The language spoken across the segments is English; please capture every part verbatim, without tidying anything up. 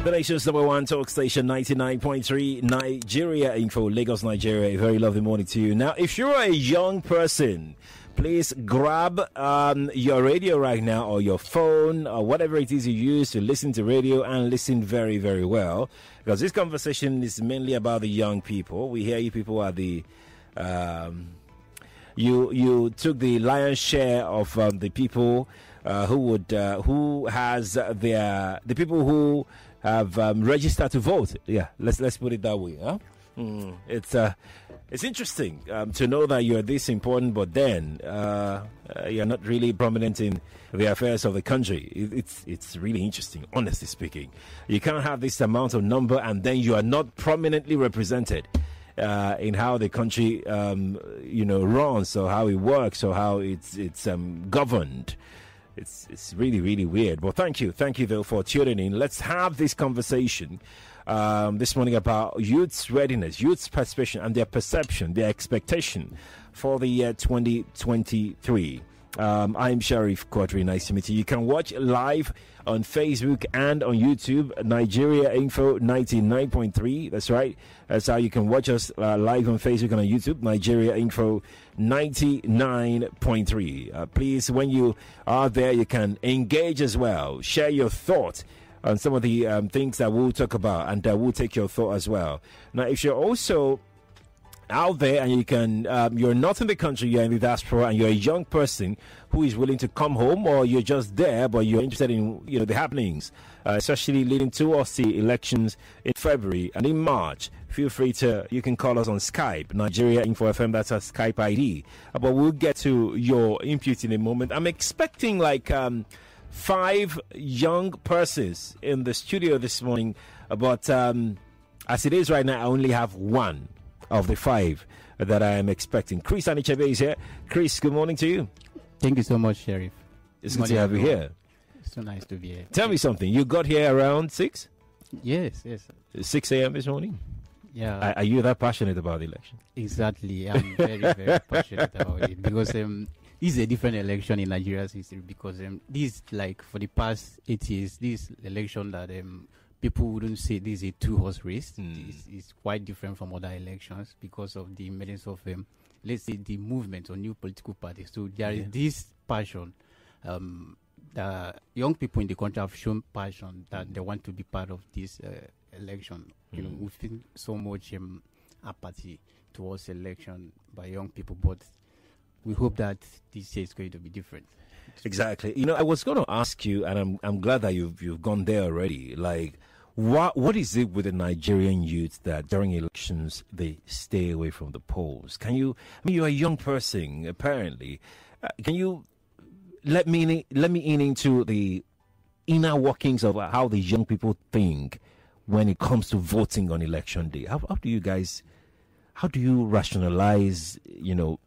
The nation's number one talk station, ninety-nine point three Nigeria Info, Lagos, Nigeria. A very lovely morning to you. Now, if you're a young person, please grab um, your radio right now or your phone or whatever it is you use to listen to radio and listen very, very well. Because this conversation is mainly about the young people. We hear you people are the... Um, you you took the lion's share of um, the people uh, who would uh, who has their the people who have um, registered to vote. Yeah, let's let's put it that way. Huh? Mm, it's uh, it's interesting um, to know that you're this important, but then uh, uh, you're not really prominent in the affairs of the country. It, it's it's really interesting, honestly speaking. You can't have this amount of number and then you are not prominently represented uh, in how the country um, you know runs, or how it works, or how it's it's um, governed. It's it's really, really weird. Well, thank you. Thank you, though, for tuning in. Let's have this conversation um, this morning about youth's readiness, youth's participation, and their perception, their expectation for the year twenty twenty-three. Um, I'm Sharif Quadri. Nice to meet you. You can watch live on Facebook and on YouTube, Nigeria Info ninety-nine point three. That's right. That's how you can watch us uh, live on Facebook and on YouTube, Nigeria Info ninety-nine point three. Uh, please, when you are there, you can engage as well. Share your thought on some of the um, things that we'll talk about, and uh, we'll take your thought as well. Now, if you're also out there and you can um, you're not in the country, you're in the diaspora, and you're a young person who is willing to come home, or you're just there but you're interested in you know the happenings, uh, especially leading towards the elections in February and in March, feel free to you can call us on Skype, Nigeria Info F M. That's our Skype I D. Uh, but we'll get to your input in a moment. I'm expecting like um, five young persons in the studio this morning, but um, as it is right now, I only have one of the five that I am expecting. Chris Anichebe is here. Chris, good morning to you. Thank you so much, Sheriff. It's good to have you here. It's so nice to be here. Tell me something. You got here around six? Yes, yes. six a.m. this morning? Yeah. Are, are you that passionate about the election? Exactly. I'm very, very passionate about it because um, this is a different election in Nigeria's history, because um, this, like, for the past eight years, this election that um, people wouldn't say this is a two-horse race. Mm. It's, it's quite different from other elections because of the emergence of, um, let's say, the movement or new political parties. So there yeah. is this passion. Um, the young people in the country have shown passion that mm. they want to be part of this uh, election. Mm. You know, we feel so much um, apathy towards election by young people, but we hope that this year is going to be different. Exactly. You know, I was going to ask you, and I'm I'm glad that you've you've gone there already. Like, what what is it with the Nigerian youth that during elections they stay away from the polls? Can you? I mean, you're a young person, apparently. Uh, can you let me let me in into the inner workings of how the young people think when it comes to voting on election day? How, how do you guys? How do you rationalize? You know,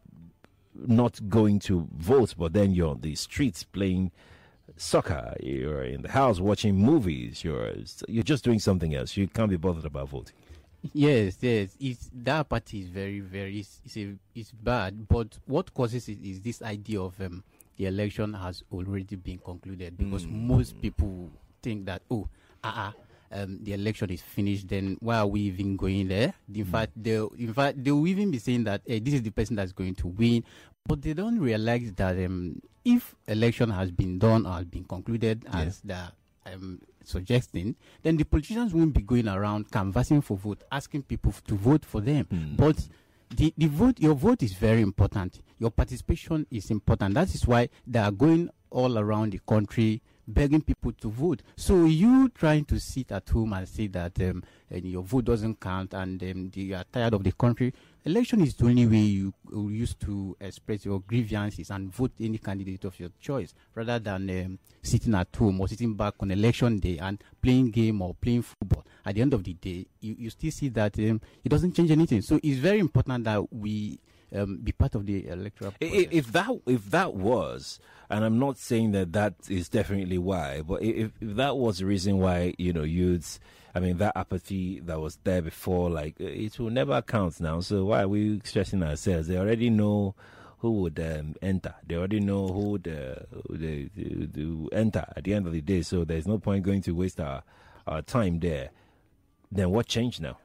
not going to vote, but then you're on the streets playing soccer, you're in the house watching movies, you're you're just doing something else. You can't be bothered about voting. Yes, yes. It's, that party is very, very, it's, it's, a, it's bad, but what causes it is this idea of um, the election has already been concluded, because mm. most people think that, oh, uh-uh, Um, the election is finished, then why are we even going there? In mm. fact, they in fact they will even be saying that hey, this is the person that's going to win, but they don't realize that um, if election has been done or has been concluded as yeah. the um, suggesting, then the politicians won't be going around canvassing for vote, asking people to vote for them. Mm. But the, the vote, your vote is very important. Your participation is important. That is why they are going all around the country begging people to vote. So you trying to sit at home and say that um, and your vote doesn't count, and um, you are tired of the country. Election is the only way you uh, used to express your grievances and vote any candidate of your choice, rather than um, sitting at home or sitting back on election day and playing game or playing football. At the end of the day, you, you still see that um, it doesn't change anything. So it's very important that we Um, be part of the electoral process. If that if that was, and I'm not saying that that is definitely why, but if, if that was the reason why, you know, youths, I mean, that apathy that was there before, like, it will never count now. So why are we stressing ourselves? They already know who would um, enter. They already know who would, uh, who they, who, who enter at the end of the day. So there's no point going to waste our uh, time there. Then what changed now?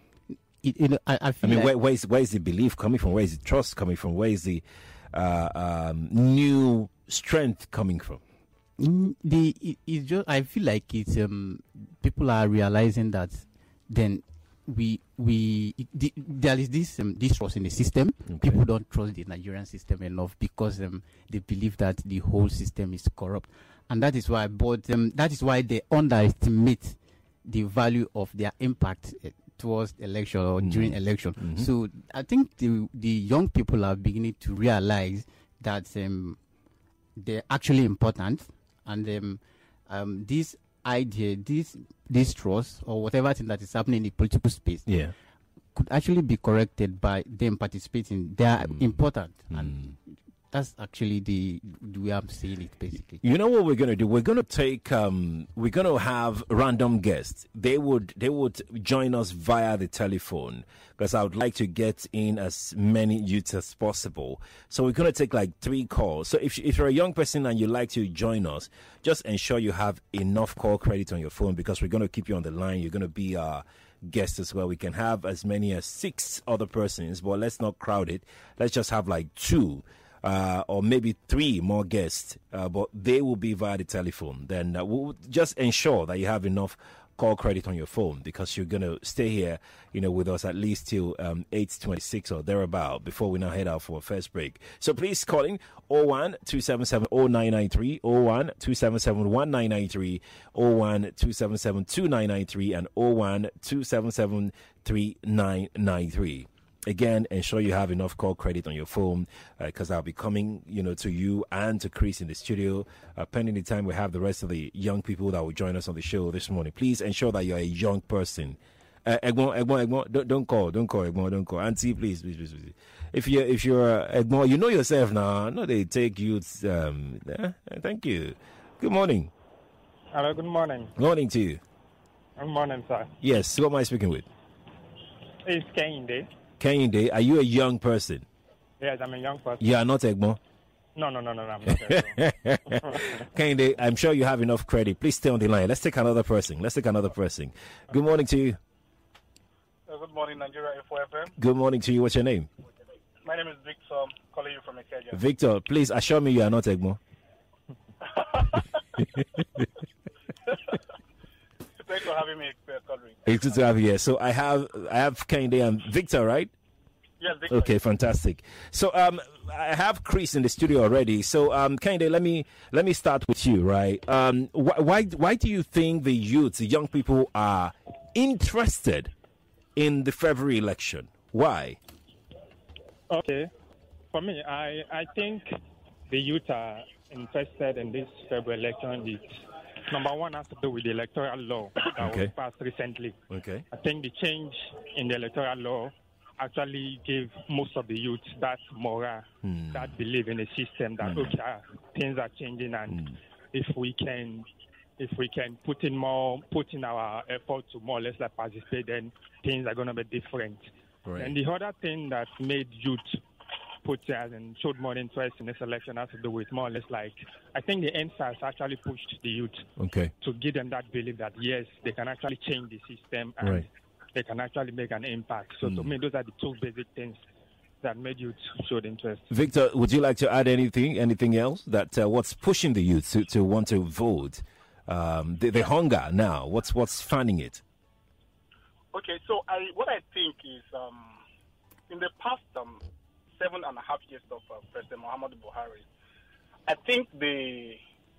It, it, I, I, feel I mean, like where, where, is, where is the belief coming from? Where is the trust coming from? Where is the uh, um, new strength coming from? Mm, the it, it's just I feel like it's um people are realizing that then we we it, the, there is this um, distrust in the system. Okay. People don't trust the Nigerian system enough because um they believe that the whole system is corrupt, and that is why but um that is why they underestimate the value of their impact uh, towards election or mm-hmm. during election. Mm-hmm. So I think the the young people are beginning to realize that um they're actually important. And um, um, this idea, this this trust, or whatever thing that is happening in the political space, yeah, could actually be corrected by them participating. They are mm. important, mm. and that's actually the, the way I'm saying it, basically. You know what we're going to do? We're going to take, um, we're going to have random guests. They would, they would join us via the telephone because I would like to get in as many youths as possible. So we're going to take like three calls. So if, if you're a young person and you'd like to join us, just ensure you have enough call credit on your phone because we're going to keep you on the line. You're going to be our guest as well. We can have as many as six other persons, but let's not crowd it. Let's just have like two. Uh, or maybe three more guests, uh, but they will be via the telephone. Then uh, we'll just ensure that you have enough call credit on your phone because you're going to stay here, you know, with us at least till um, eight twenty-six or thereabout before we now head out for a first break. So please call in oh one two seven seven oh nine nine three, oh one two seven seven one nine nine three, oh one two seven seven two nine nine three, and oh one two seven seven three nine nine three. Again, ensure you have enough call credit on your phone because uh, I'll be coming, you know, to you and to Chris in the studio. Uh, pending the time we have the rest of the young people that will join us on the show this morning. Please ensure that you're a young person. Uh, Egbon, Egbon, Egbon, don't, don't call, don't call, Egbon, don't call. Auntie, please, please, please, please. If you're, if you're uh, Egbon, you know yourself now. No, they take youths. Um, uh, thank you. Good morning. Hello, good morning. Good morning to you. Good morning, sir. Yes, who am I speaking with? It's Kehinde. Kehinde, are you a young person? Yes, I'm a young person. You are not Egbon? No, no, no, no, no, I'm not Egbon. Kehinde, I'm sure you have enough credit. Please stay on the line. Let's take another person. Let's take another person. Good morning to you. Uh, good morning, Nigeria F O F M. Good morning to you. What's your name? My name is Victor. I'm calling you from Ikeja. Victor, please assure me you are not Egbon. Thanks for having me, uh, Colin. It's good to have you here. So I have I have Kehinde and Victor, right? Yes, Victor. Okay, fantastic. So um, I have Chris in the studio already. So um, Kehinde, let me let me start with you, right? Um, wh- why why do you think the youth, the young people, are interested in the February election? Why? Okay, for me, I I think the youth are interested in this February election. It's, number one has to do with the electoral law that Okay. was passed recently. Okay. I think the change in the electoral law actually gave most of the youth that morale, Hmm. that belief in the system that Hmm. okay, ah, things are changing, and Hmm. if we can, if we can put in more, put in our effort to more or less like participate, then things are going to be different. Right. And the other thing that made youth put as and showed more interest in this election has to do with more or less like I think the N S A S actually pushed the youth Okay. to give them that belief that yes, they can actually change the system and Right. they can actually make an impact. So to Mm. me, those are the two basic things that made youth show interest. Victor, would you like to add anything? Anything else? That uh, what's pushing the youth to, to want to vote? Um, the, the hunger now. What's what's fanning it? Okay, so I what I think is um, in the past um, seven and a half years of uh, President Muhammadu Buhari, I think the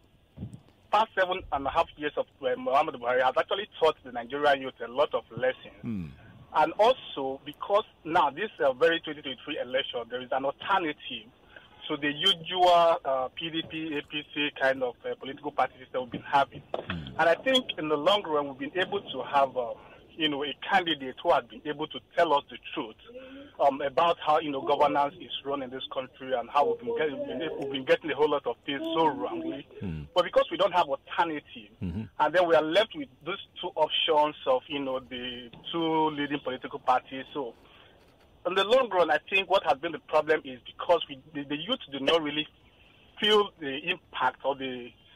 past seven and a half years of uh, Muhammadu Buhari has actually taught the Nigerian youth a lot of lessons. Hmm. And also because now this uh, very twenty twenty-three election, there is an alternative to the usual uh, P D P, A P C kind of uh, political parties that we've been having. Hmm. And I think in the long run, we've been able to have, um, you know, a candidate who has been able to tell us the truth um, about how, you know, governance is run in this country and how we've been getting, we've been getting a whole lot of things so wrongly. Hmm. But because we don't have alternative, Mhm. and then we are left with those two options of, you know, the two leading political parties. So in the long run, I think what has been the problem is because we, the, the youth do not really feel the impact or the,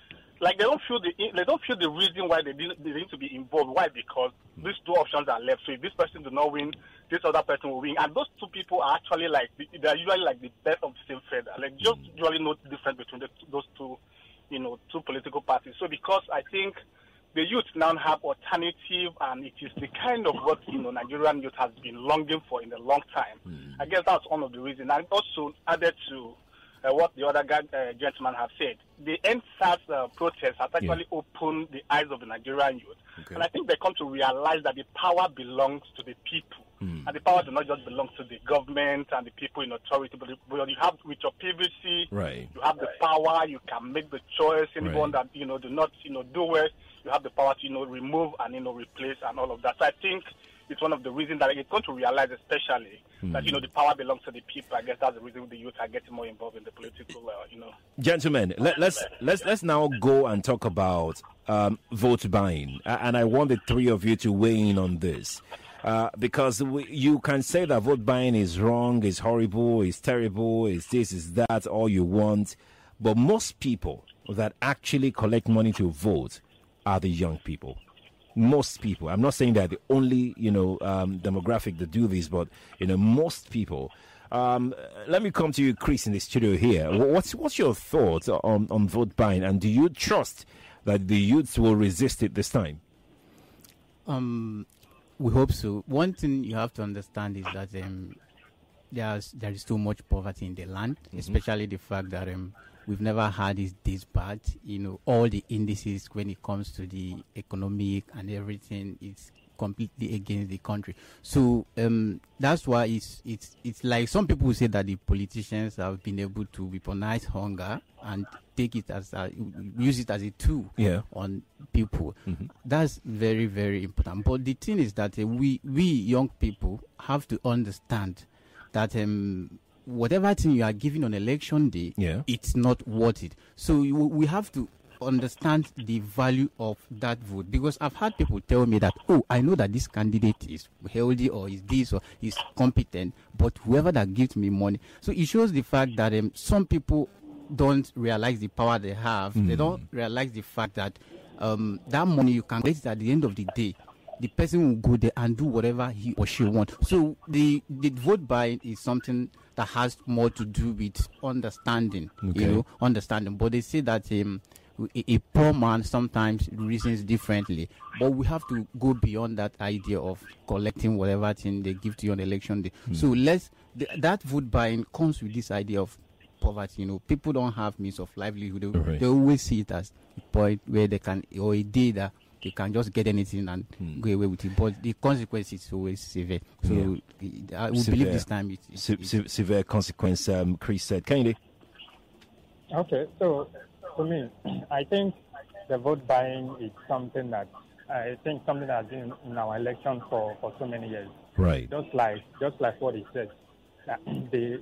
like they don't feel the they don't feel the reason why they didn't they need to be involved. Why? Because these two options are left. So if this person does not win, this other person will win. And those two people are actually like they are usually like the best of the same feather. Like just usually no difference between the, those two, you know, two political parties. So because I think the youth now have alternative, and it is the kind of what you know Nigerian youth has been longing for in a long time. Mm. I guess that's one of the reasons. And also added to uh, what the other guy, uh, gentleman have said, the N S A S uh, protest has actually yeah. opened the eyes of the Nigerian youth, okay. and I think they come to realize that the power belongs to the people, mm. and the power does not just belong to the government and the people in authority, but you have with your P V C, right. you have the power, you can make the choice. Anyone right. that you know do not you know do well, you have the power to, you know, remove and, you know, replace and all of that. So I think it's one of the reasons that it's going to realize, especially, mm. that, you know, the power belongs to the people. I guess that's the reason the youth are getting more involved in the political, uh, you know. Gentlemen, let, let's let's let's now go and talk about um, vote buying. And I want the three of you to weigh in on this. Uh, because we, you can say that vote buying is wrong, is horrible, is terrible, is this, is that, all you want. But most people that actually collect money to vote are the young people. Most people. I'm not saying that the only, you know, um, demographic that do this, but, you know, most people. Um, let me come to you, Chris, in the studio here. What's what's your thoughts on, on vote buying, and do you trust that the youths will resist it this time? Um, we hope so. One thing you have to understand is that um, there's there is too much poverty in the land, mm-hmm. especially the fact that um. We've never had it this bad. You know, all the indices when it comes to the economic and everything, it's completely against the country. So um, that's why it's it's it's like some people say that the politicians have been able to weaponize hunger and take it as a, use it as a tool yeah. on people. Mm-hmm. That's very, very important. But the thing is that uh, we we young people have to understand that um. whatever thing you are giving on election day, yeah. it's not worth it. So you, we have to understand the value of that vote, because I've had people tell me that, oh, I know that this candidate is healthy or is this or is competent, but whoever that gives me money. So it shows the fact that um, some people don't realize the power they have. Mm. They don't realize the fact that um, that money you can get it at the end of the day. The person will go there and do whatever he or she wants. So the, the vote buying is something that has more to do with understanding, okay. you know, understanding. But they say that um, a, a poor man sometimes reasons differently. But we have to go beyond that idea of collecting whatever thing they give to you on election day. Mm. So let's th- that vote buying comes with this idea of poverty. You know, people don't have means of livelihood. They, right. they always see it as a point where they can, or a day that they can just get anything and mm. go away with it. But the consequence is always severe. So yeah. I will severe. believe this time it's, it's, Se- it's severe consequence, um, Chris said. Kennedy? Okay, so to me, I think the vote buying is something that I think something that has been in our election for, for so many years. Right. Just like just like what he said, that the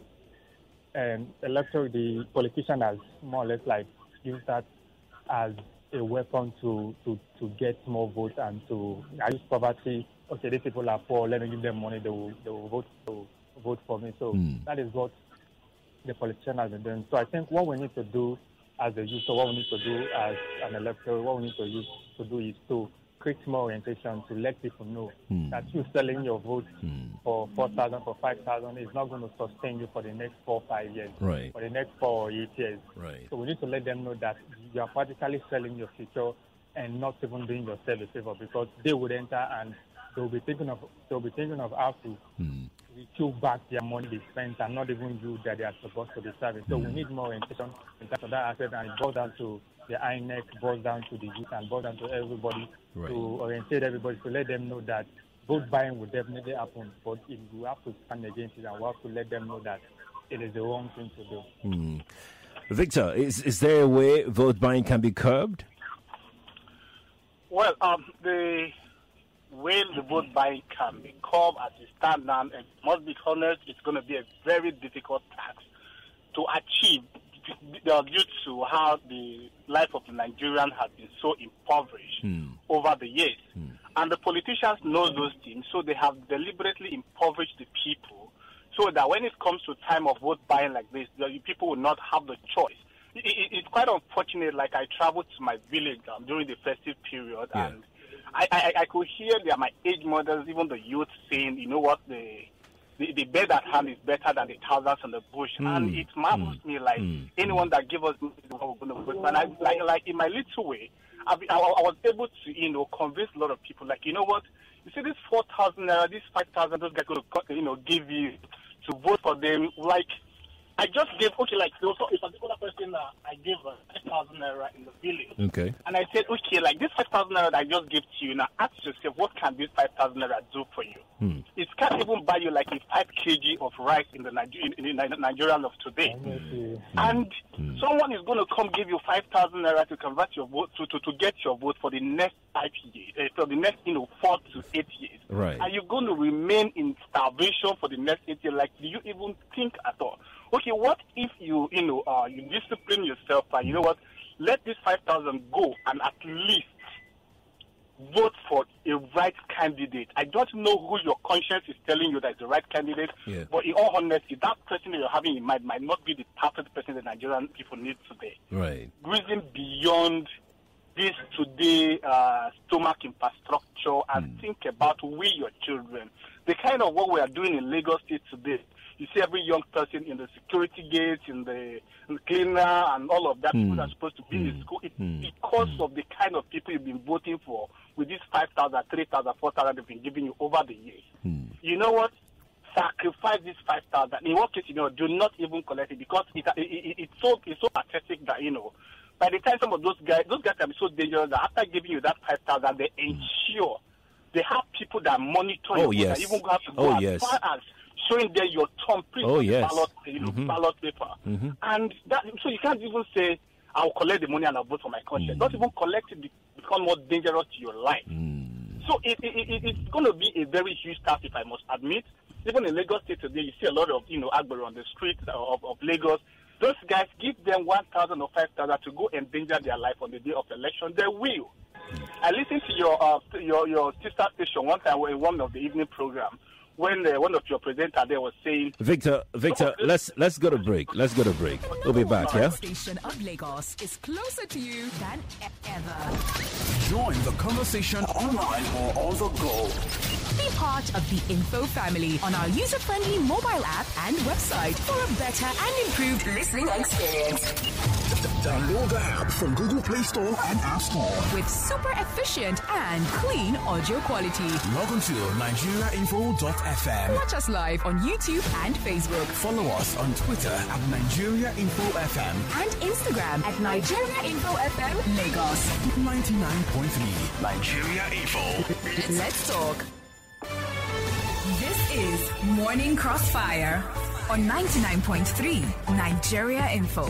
um, electoral, the politician has more or less like used that as a weapon to, to, to get more votes and to use poverty. Okay, these people are poor, let me give them money, they will, they will vote, they will vote for me. So mm. that is what the politician has been doing. So I think what we need to do as a youth, or what we need to do as an electorate, what we need to, use, to do is to create more orientation, to let people know mm. that you selling your vote mm. for four thousand, for five thousand is not going to sustain you for the next four, five years, right. for the next four or eight years. Right. So we need to let them know that you are practically selling your future and not even doing yourself a favor, because they would enter and they will be thinking of they will be thinking of how to mm. recoup back their money they spent and not even you that they are supposed to be serving. So mm. we need more orientation in terms of that aspect, and it boils down to the I N E C, boils down to the youth, and boils down to everybody right. to orientate everybody, to let them know that vote buying will definitely happen, but it, we have to stand against it, and we have to let them know that it is the wrong thing to do. Mm. Victor, is is there a way vote buying can be curbed? Well, um, the way the vote buying can be curbed as it stands now, and must be honest, it's going to be a very difficult task to achieve. Due to how the life of the Nigerian has been so impoverished mm. over the years. Mm. And the politicians know those things, so they have deliberately impoverished the people so that when it comes to time of vote buying like this, the people will not have the choice. it, it, it's quite unfortunate. Like I traveled to my village um, during the festive period, Yeah. and I, I, I could hear there my age mothers, even the youth, saying, "You know what, the the, the bed at hand is better than the thousands in the bush." Mm. And it marvels mm. me like mm. anyone that give us money is what we're going to put. And I, like, like in my little way, I, I, I was able to, you know, convince a lot of people. Like, you know what, you see, this four thousand naira, this five thousand, those guys going to, you know, give you to vote for them. Like, I just gave, okay, like, there was a particular person uh, I gave uh, five thousand naira in the village. Okay. And I said, okay, like, this five thousand naira that I just gave to you, now ask yourself, what can this five thousand naira do for you? Hmm. It can't even buy you, like, a five kilograms of rice in the, Niger- in, in the Nigeria of today. Hmm. And Hmm. someone is going to come give you five thousand naira to convert your vote, to, to, to get your vote for the next five years, uh, for the next, you know, four to eight years. Right. Are you going to remain in starvation for the next eight years? Like, do you even think at all? Okay, what if you, you know, uh, you discipline yourself and, you know what, let this five thousand go and at least vote for a right candidate. I don't know who your conscience is telling you that is the right candidate, Yeah. but in all honesty, that person that you're having in mind might not be the perfect person that Nigerian people need today. Right. Reason beyond this today uh, stomach infrastructure and Mm. think about we, your children. The kind of work we are doing in Lagos State today, you see every young person in the security gates, in the, in the cleaner, and all of that, Mm. people that are supposed to be in Mm. the school. It, Mm. because of the kind of people you've been voting for with these five thousand, three thousand, four thousand they've been giving you over the years. Hmm. You know what? Sacrifice this five thousand. In what case, you know, do not even collect it because it, it, it, it's so it's so pathetic that, you know, by the time some of those guys, those guys can be so dangerous that after giving you that five thousand, they ensure they have people that monitor Oh, you. yes. That even have to go Oh, as yes. far as showing them your thumbprint Oh, on the yes. ballot, you know, Mhm. ballot paper. Mhm. And that, so you can't even say, I'll collect the money and I'll vote for my conscience. Mm. Don't even collect it, be- become more dangerous to your life. Mm. So it, it, it, it's going to be a very huge task, if I must admit. Even in Lagos State today, you see a lot of, you know, Agbero on the streets of, of Lagos. Those guys, give them one thousand or five thousand to go endanger their life on the day of election. They will. I listened to your uh, your your sister station one time in one of the evening program when uh, one of your presenters there was saying, Victor, Victor, let's let's go to break. Let's go to break. We'll be back, yeah? Station of Lagos is closer to you than e- ever. Join the conversation online or on the go. Be part of the Info family on our user-friendly mobile app and website for a better and improved listening experience. Download the app from Google Play Store and App Store. With super efficient and clean audio quality. Log on to nigeria info dot f m. Watch us live on YouTube and Facebook. Follow us on Twitter at Nigeria Info F M. And Instagram at Nigeria Info F M Lagos. ninety-nine point three Nigeria Info. Let's talk. This is Morning Crossfire on ninety-nine point three Nigeria Info.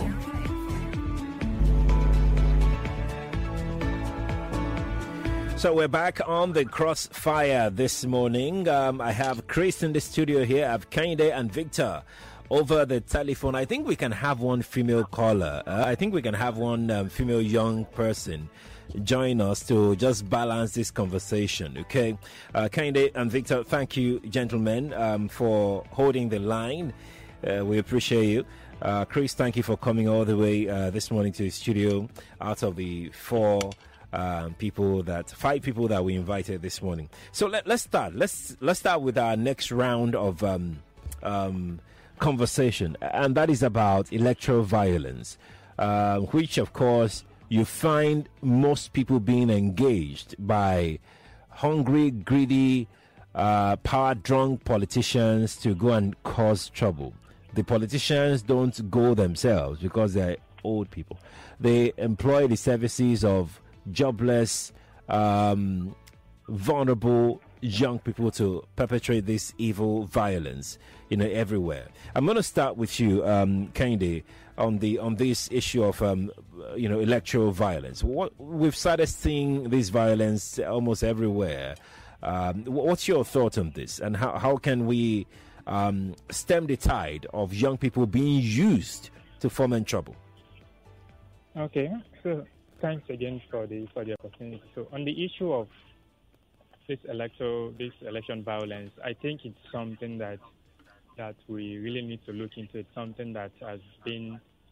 So we're back on the crossfire this morning. Um, I have Chris in the studio here. I have Kende and Victor over the telephone. I think we can have one female caller. Uh, I think we can have one um, female young person join us to just balance this conversation, okay? Uh, Kende and Victor, thank you, gentlemen, um, for holding the line. Uh, we appreciate you. Uh, Chris, thank you for coming all the way uh, this morning to the studio out of the four um, people that five people that we invited this morning. So let, let's start. Let's let's start with our next round of um, um, conversation, and that is about electoral violence, uh, which, of course, you find most people being engaged by hungry, greedy, uh, power-drunk politicians to go and cause trouble. The politicians don't go themselves because they're old people. They employ the services of jobless, um, vulnerable young people to perpetrate this evil violence, you know, everywhere. I'm going to start with you, um, Kende, on the on this issue of um, you know, electoral violence. What we've started seeing this violence almost everywhere. Um, what's your thought on this, and how how can we um, stem the tide of young people being used to foment trouble? Okay, so thanks again for the for the opportunity. So on the issue of this electoral, this election violence, I think it's something that that we really need to look into. It's something that has been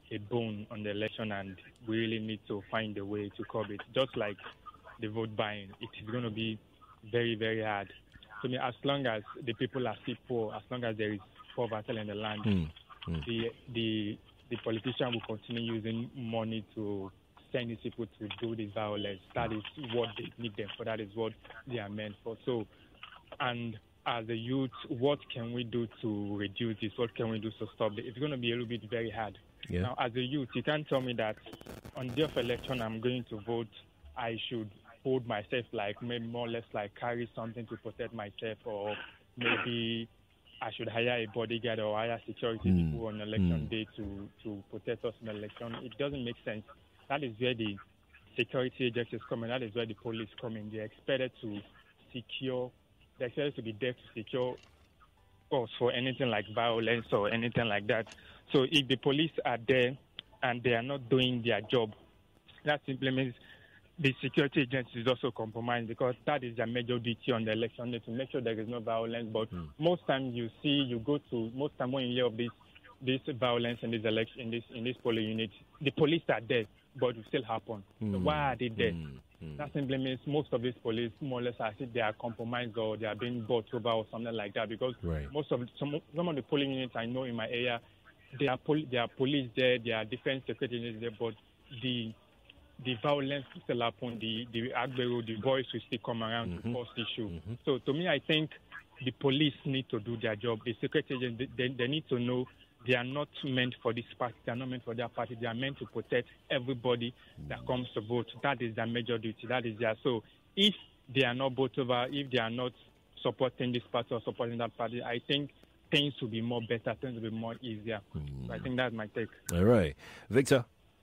a bone on the election, and we really need to find a way to curb it. Just like the vote buying, it is going to be very, very hard. To me, as long as the people are still poor, as long as there is poverty in the land, Mm. Mm. the the the politician will continue using money to send these people to do this violence. That is what they need them for. That is what they are meant for. So, and as a youth, what can we do to reduce this? What can we do to stop it? It's going to be a little bit very hard. Yeah. Now, as a youth, you can't tell me that on the day of election I'm going to vote, I should hold myself like maybe more or less like carry something to protect myself, or maybe I should hire a bodyguard or hire security Mm. people on election Mm. day to, to protect us in the election. It doesn't make sense. That is where the security agencies come in. That is where the police come in. They're expected to secure, they're expected to be there to secure us for anything like violence or anything like that. So if the police are there and they are not doing their job, that simply means the security agencies also compromised, because that is their major duty on the election day, to make sure there is no violence. But Mm. most times you see, you go to, most time when you hear of this this violence in this election, in this in this polling unit, the police are there, but it still happen. So Mm. why are they there? Mm. Mm. That simply means most of these police, more or less, as if they are compromised or they are being bought over or something like that. Because Right. most of some some of the polling units I know in my area, they are pol- there are police there, there are different security units there, but the the violence will still happen. The the Agbero, the boys will still come around Mhm. to cause issue. Mhm. So to me, I think the police need to do their job. The security agents, they, they, they need to know they are not meant for this party. They are not meant for their party. They are meant to protect everybody that comes to vote. That is their major duty. That is their. So if they are not vote over, if they are not supporting this party or supporting that party, I think things will be more better. Things will be more easier. So I think that's my take. All right. Victor?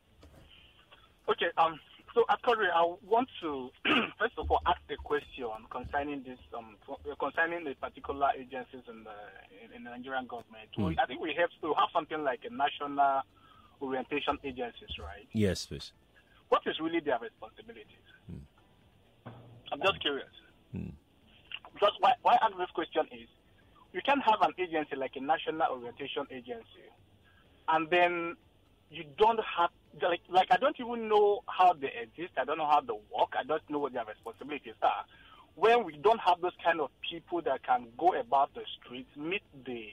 Okay, um, so actually, I want to first of all ask a question concerning this, um, concerning the particular agencies in the in, in the Nigerian government. Mm. We, I think we have to have something like a national orientation agencies, right? Yes, please. What is really their responsibilities? Mm. I'm just curious. Mm. Because why, why I ask this question is, you can have an agency like a national orientation agency, and then you don't have, like, like I don't even know how they exist. I don't know how they work. I don't know what their responsibilities are. When we don't have those kind of people that can go about the streets, meet the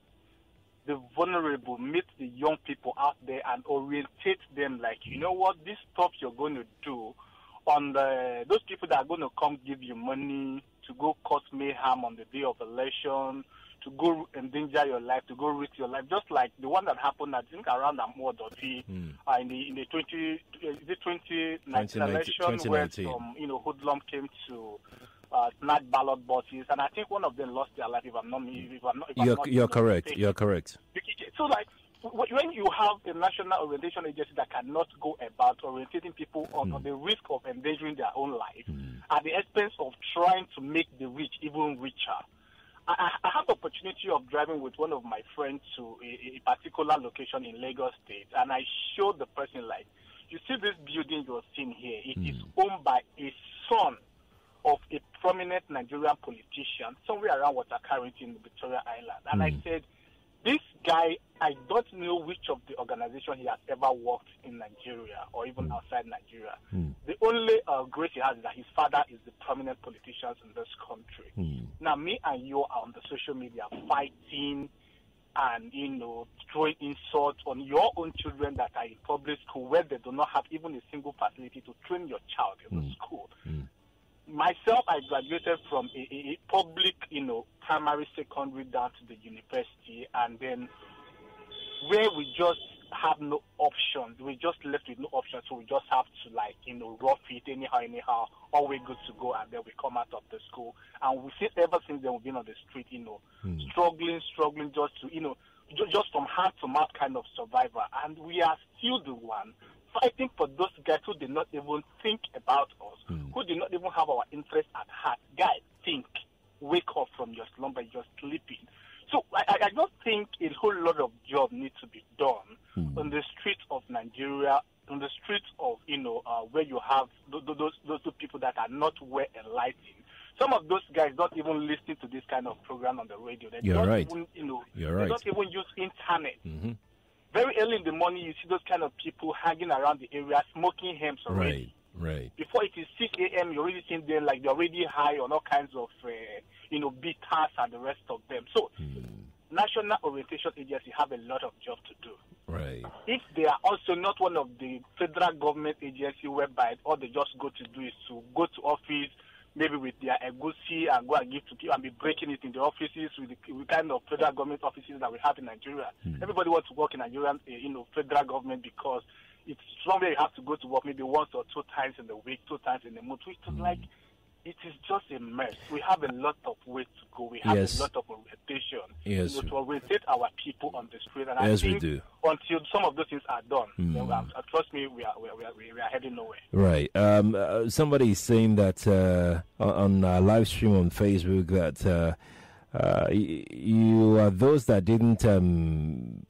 the vulnerable, meet the young people out there and orientate them, like, you know what, this stuff you're going to do on the, those people that are going to come give you money to go cause mayhem on the day of election, to go endanger your life, to go risk your life, just like the one that happened, I think, around Amodoti Mm. uh, in the in the twenty the twenty nineteen election, where some you know hoodlum came to uh, snatch ballot boxes, and I think one of them lost their life. If I'm not, if I'm not, if I'm You're, not you're not correct. mistaken. You're correct. So, like, when you have a national orientation agency that cannot go about orientating people on, Mm. on the risk of endangering their own life Mm. at the expense of trying to make the rich even richer. I, I had the opportunity of driving with one of my friends to a, a particular location in Lagos State, and I showed the person, like, you see this building you're seeing here, it Mm. is owned by a son of a prominent Nigerian politician somewhere around Watakariti in Victoria Island. And Mm. I said, this guy, I don't know which of the organization he has ever worked in Nigeria or even Mm. outside Nigeria. Mm. The only uh, grace he has is that his father is the prominent politician in this country. Mm. Now, me and you are on the social media fighting and, you know, throwing insults on your own children that are in public school where they do not have even a single facility to train your child in the Mm. school. Mm. Myself, I graduated from a, a, a public, you know, primary, secondary, down to the university, and then where we just have no options, we just left with no options, so we just have to, like, you know, rough it anyhow, anyhow, all we're good to go, and then we come out of the school. And we see ever since then we've been on the street, you know, Mm. struggling, struggling just to, you know, ju- just from hand to mouth kind of survivor. And we are still the one fighting for those guys who did not even think about us, Mm. who did not even have our interest at heart. Guys, think. Wake up from your slumber, you're sleeping. So I, I just think a whole lot of job needs to be done Mm. on the streets of Nigeria, on the streets of, you know, uh, where you have those, those, those two people that are not well enlightened. Some of those guys don't even listen to this kind of program on the radio. They You're don't right. even, you know, You're they right. don't even use internet. Mm-hmm. very early in the morning, you see those kind of people hanging around the area, smoking hemp already. Right, right. Before it is six a.m., you're already seeing them like they're already high on all kinds of, uh, you know, bitters and the rest of them. So, mm. National Orientation Agency have a lot of job to do. Right. If they are also not one of the federal government agency whereby all they just go to do is to go to office, maybe with their egusi and go and give to people and be breaking it in the offices with the with kind of federal government offices that we have in Nigeria. Mm. Everybody wants to work in Nigerian, uh, you know, federal government because it's somewhere you have to go to work maybe once or two times in the week, two times in the month. It's mm. like, it is just a mess. We have a lot of way to go. We have yes. a lot of orientation. Yes. You know, to orientate our people on the street. And yes, I think we do. Until some of those things are done, mm. then we are, uh, trust me, we are, we, are, we, are, we are heading nowhere. Right. Um, uh, somebody is saying that uh, on our live stream on Facebook that uh, uh, y- you are those that didn't um,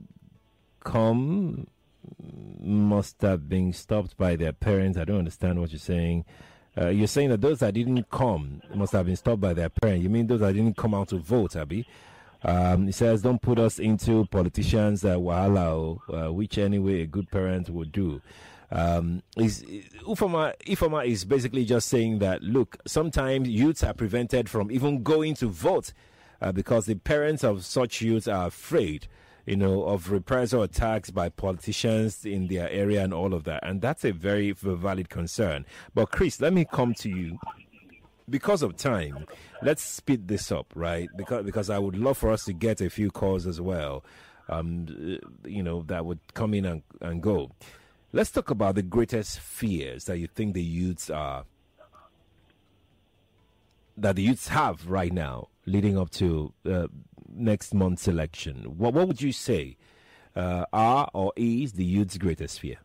come must have been stopped by their parents. I don't understand what you're saying. Uh, you're saying that those that didn't come must have been stopped by their parents. You mean those that didn't come out to vote, Abi? Um, he says, don't put us into politicians' uh, wahala, uh, which anyway a good parent would do. Um, is Ufama, Ifama is basically just saying that, look, sometimes youths are prevented from even going to vote uh, because the parents of such youths are afraid, you know, of reprisal attacks by politicians in their area and all of that. And that's a very valid concern. But Chris, let me come to you. Because of time, let's speed this up, right? Because because I would love for us to get a few calls as well, um, you know, that would come in and, and go. Let's talk about the greatest fears that you think the youths are, that the youths have right now leading up to uh, next month's election. What, what would you say uh, are or is the youth's greatest fear?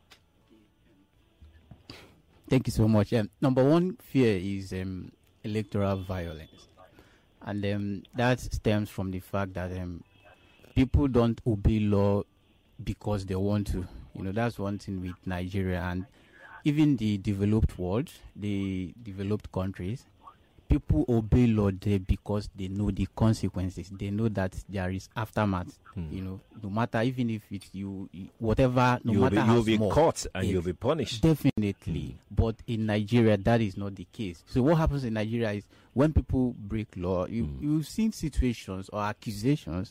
Thank you so much. Um, number one fear is um, electoral violence. And um, that stems from the fact that um, people don't obey law because they want to. You know, that's one thing with Nigeria. And even the developed world, the developed countries, people obey law there because they know the consequences. They know that there is aftermath. Hmm. You know, no matter, even if it's you, whatever, no you'll matter be, how you'll be small, caught and you'll be punished. Definitely. Hmm. But in Nigeria, that is not the case. So what happens in Nigeria is when people break law, you, hmm. you've seen situations or accusations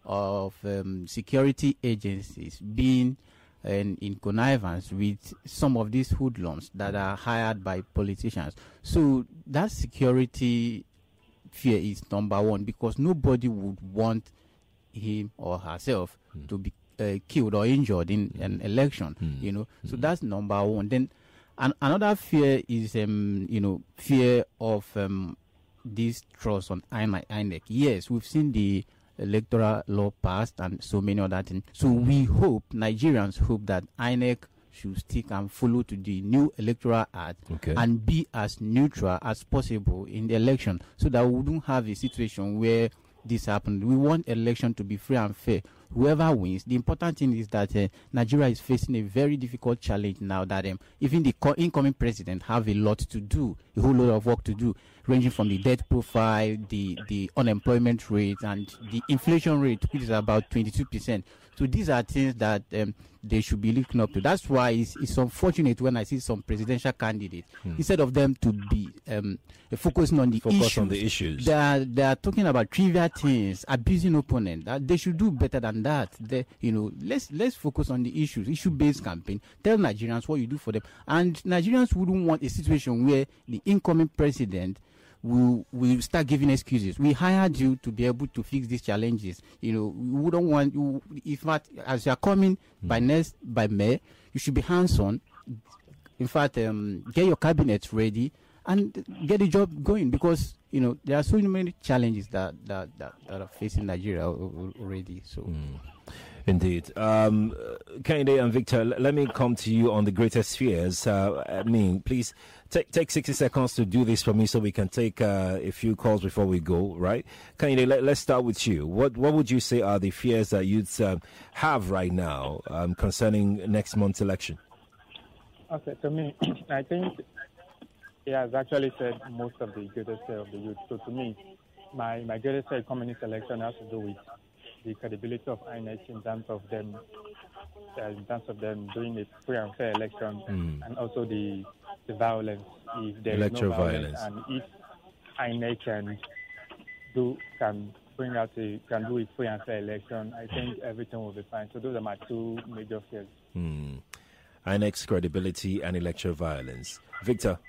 of um, security agencies being and in connivance with some of these hoodlums that are hired by politicians. So that security fear is number one, because nobody would want him or herself mm. to be uh, killed or injured in mm. an election, mm. you know. Mm. So that's number one. Then an- another fear is, um, you know, fear of um, this trust on I N E C. Yes, we've seen the electoral law passed and so many other things. So we hope, Nigerians hope, that I N E C should stick and follow to the new electoral act okay. and be as neutral as possible in the election, so that we wouldn't have a situation where this happened. We want election to be free and fair. Whoever wins, the important thing is that uh, Nigeria is facing a very difficult challenge now that um, even the co- incoming president have a lot to do, a whole lot of work to do, ranging from the debt profile, the, the unemployment rate, and the inflation rate, which is about twenty-two percent. So these are things that um, they should be looking up to. That's why it's, it's unfortunate when I see some presidential candidates, hmm. instead of them to be um, focusing on the Focus issues, on the issues. They are, they are talking about trivial things, abusing opponent. That they should do better than that. They, you know, let's let's focus on the issues, issue-based campaign. Tell Nigerians what you do for them, and Nigerians wouldn't want a situation where the incoming president will will start giving excuses. We hired you to be able to fix these challenges. You know, we wouldn't want you. In fact, as you are coming mm. by next by May, you should be hands-on. In fact, um, get your cabinet ready and get the job going, because you know there are so many challenges that that that, that are facing Nigeria already. So. Mm. Indeed. Um, Kehinde and Victor, l- let me come to you on the greatest fears. Uh, I mean, please take take sixty seconds to do this for me so we can take uh, a few calls before we go, right? Kehinde, let, let's start with you. What what would you say are the fears that youths uh, have right now um, concerning next month's election? Okay, to me, I think he has actually said most of the greatest fear of the youth. So to me, my, my greatest fear coming this election has to do with the credibility of I N E C in terms of them, uh, in terms of them doing a free and fair election, Mm. and also the the violence. If there is Electoral no violence, violence. and if I N E C can do can bring out a can do a free and fair election, I think everything will be fine. So those are my two major fears. Mm. I N E C credibility and electoral violence. Victor.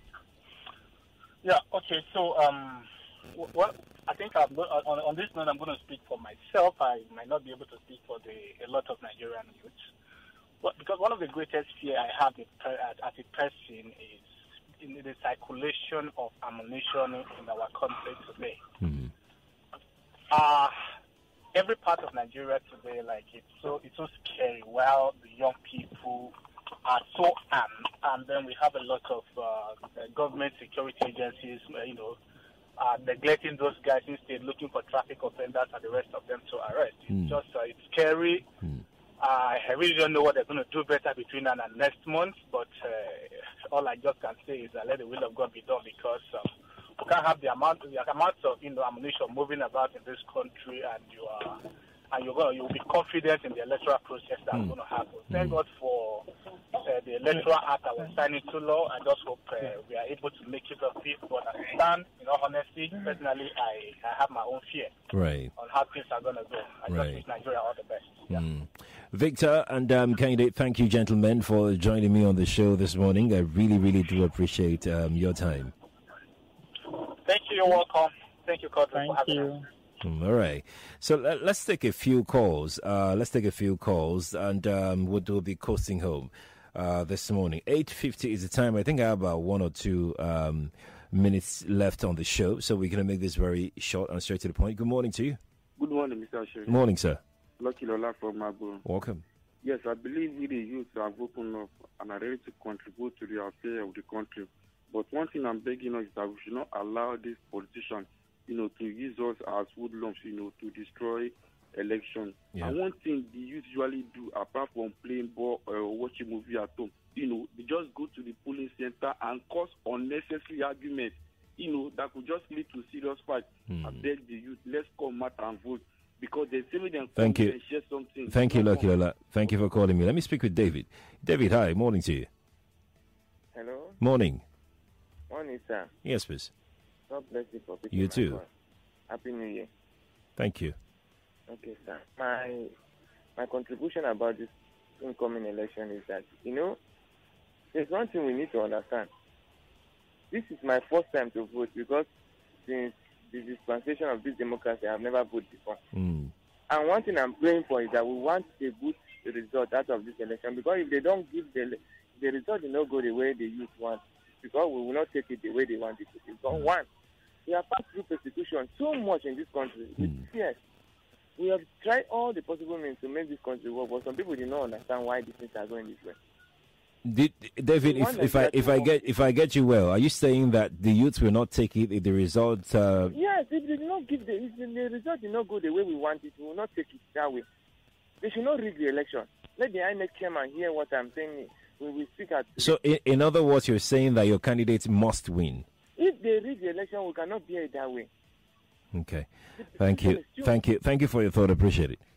Yeah. Okay. So, um, wh- what I think I'm go- on, on this note, I'm going to speak for myself. I might not be able to speak for the a lot of Nigerian youth, but because one of the greatest fear I have as, as a person is in the circulation of ammunition in our country today. Mm. Uh, every part of Nigeria today, like it's so it's so scary. While the young people are so armed, and then we have a lot of uh, government security agencies, uh, you know, uh, neglecting those guys instead, looking for traffic offenders and the rest of them to arrest. Mm. It's just uh, it's scary. Mm. Uh, I really don't know what they're going to do better between now and next month, but uh, all I just can say is that let the will of God be done, because uh, we can't have the amount, the amount of you know ammunition moving about in this country, and you are, and you're going, you'll be confident in the electoral process that's Mm. going to happen. Thank Mm. God for uh, the electoral act that was signed into law. I just hope uh, we are able to make use of it. But as I stand, in all honesty, personally, I, I have my own fear Right. on how things are going to go. I Right. just wish Nigeria all the best. Yeah. Mm. Victor and um, candidate, thank you, gentlemen, for joining me on the show this morning. I really, really do appreciate um, your time. Thank you. You're welcome. Thank you, Codrick, Thank for having you. us. Mm, all right. So let, let's take a few calls. Uh, let's take a few calls, and um, we'll, we'll be coasting home uh, this morning. eight fifty is the time. I think I have about one or two um, minutes left on the show, so we're going to make this very short and straight to the point. Good morning to you. Good morning, Mister Asheri. Morning, sir. Lucky Lola from Magbo. Welcome. Yes, I believe we the youth have woken up and are ready to contribute to the affair of the country. But one thing I'm begging us is that we should not allow these politicians, you know, to use us as woodlumps, you know, to destroy election. Yeah. And one thing the youth usually do, apart from playing ball or watching movie at home, you know, they just go to the polling center and cause unnecessary arguments, you know, that could just lead to serious fight. Hmm. I beg the youth, let's come out and vote, because they say we can Thank come you. and share something. Thank you, Come Lucky on. Lola. Thank you for calling me. Let me speak with David. David, hi. Morning to you. Hello, Morning. morning, sir. Yes, please. God bless you for picking You my too. call. Happy New Year. Thank you. Okay, sir. My my contribution about this incoming election is that, you know, there's one thing we need to understand. This is my first time to vote, because since the dispensation of this democracy, I've never voted before. Mm. And one thing I'm praying for is that we want a good result out of this election, because if they don't give the the result, will not go the way the youth want, because we will not take it the way they want it to. Because one, we have passed through persecution so much in this country. With Mm. fears. We have tried all the possible means to make this country work, but some people do not understand why these things are going this way. Did, David, We if, want if I Nigeria if to I work. get if I get you well, are you saying that the youth will not take it if the result? Uh, Yes, if they do not give the, if the result did not go the way we want it, we will not take it that way. They should not rig the election. Let the I N E C come and hear what I'm saying when we speak at. so, in, in other words, you're saying that your candidate must win. If they rig the election, we cannot bear it that way. Okay. Thank you. Thank you. Thank you for your thought. Appreciate it.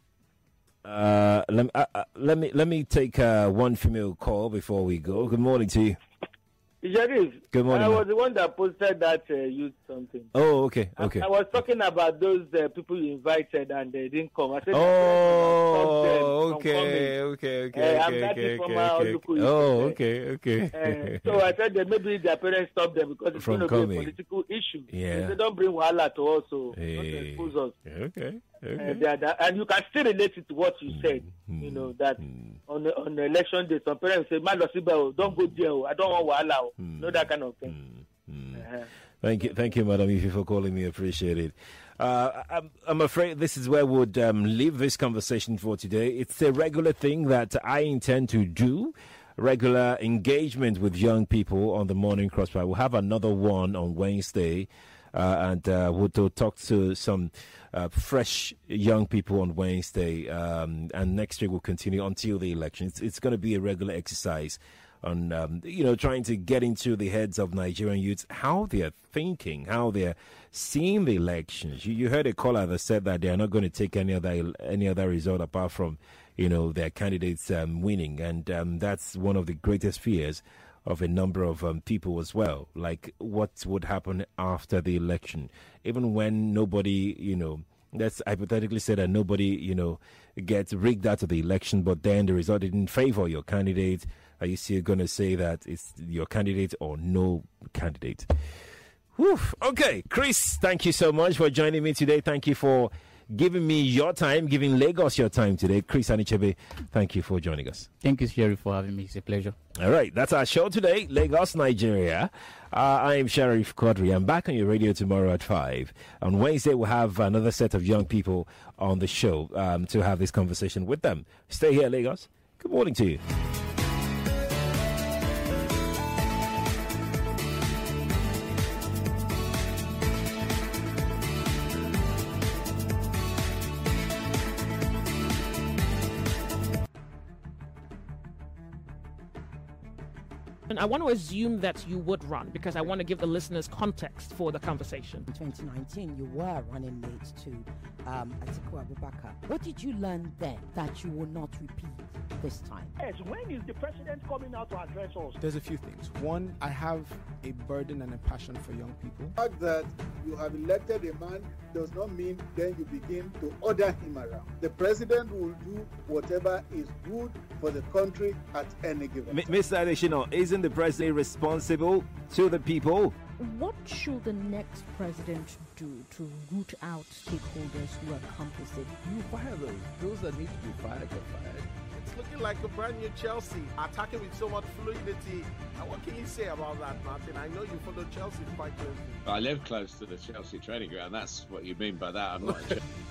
Uh, let me uh, uh, let me let me take uh, one female call before we go. Good morning to you. Sheriff, Good morning, I man. was the one that posted that uh, youth something. Oh, okay, okay. I, I was talking about those uh, people you invited and they didn't come. I said, Oh, okay, okay, okay, Uh, I'm okay, that okay, from okay, my okay. local youth, Oh, uh, okay, okay. Uh, so I said that maybe their parents stopped them because it's From going to be coming. a political issue. Yeah. They don't bring wahala to us, so not to Hey. expose us. Okay, Uh, okay. they are that, and you can still relate it to what you said. Mm, You know that mm. on the, on the election day, some parents say, "Man, don't go there. oh. I don't want wahala." oh." Mm. You know that kind of thing. Mm, mm. Uh-huh. Thank you, thank you, Madam Ife, for calling me. Appreciate it. Uh, I'm, I'm afraid this is where we would um, leave this conversation for today. It's a regular thing that I intend to do, regular engagement with young people on the Morning Crossfire. We'll have another one on Wednesday, uh, and uh, we'll to talk to some uh, fresh young people on Wednesday, um, and next week we'll continue until the election. It's, it's going to be a regular exercise on, um, you know, trying to get into the heads of Nigerian youths, how they're thinking, how they're seeing the elections. You, you heard a caller that said that they are not going to take any other any other result apart from, you know, their candidates um, winning, and um, that's one of the greatest fears of a number of um, people as well. Like, what would happen after the election, even when nobody, you know. Let's hypothetically say that nobody, you know, gets rigged out of the election, but then the result didn't favor your candidate. Are you still going to say that it's your candidate or no candidate? Whew. Okay, Chris, thank you so much for joining me today. Thank you for giving me your time, giving Lagos your time today. Chris Anichebe, thank you for joining us. Thank you, Sherry, for having me. It's a pleasure. All right, that's our show today, Lagos, Nigeria. Uh, I am Sheriff Quadri. I'm back on your radio tomorrow at five. On Wednesday, we'll have another set of young people on the show um, to have this conversation with them. Stay here, Lagos. Good morning to you. And I want to assume that you would run because I want to give the listeners context for the conversation. In twenty nineteen, you were running mate to um, Atiku Abubakar. What did you learn then that you will not repeat this time? Yes, when is the president coming out to address us? There's a few things. One, I have a burden and a passion for young people. The fact that you have elected a man does not mean then you begin to order him around. The president will do whatever is good for the country at any given time. Mister Adeshino, isn't the president responsible to the people? What should the next president do to root out stakeholders who are complicit? You fire those. Those that need to be fired get fired. It's looking like a brand new Chelsea, attacking with so much fluidity. And what can you say about that, Martin? I know you follow Chelsea quite closely. I live close to the Chelsea training ground. That's what you mean by that. I'm not.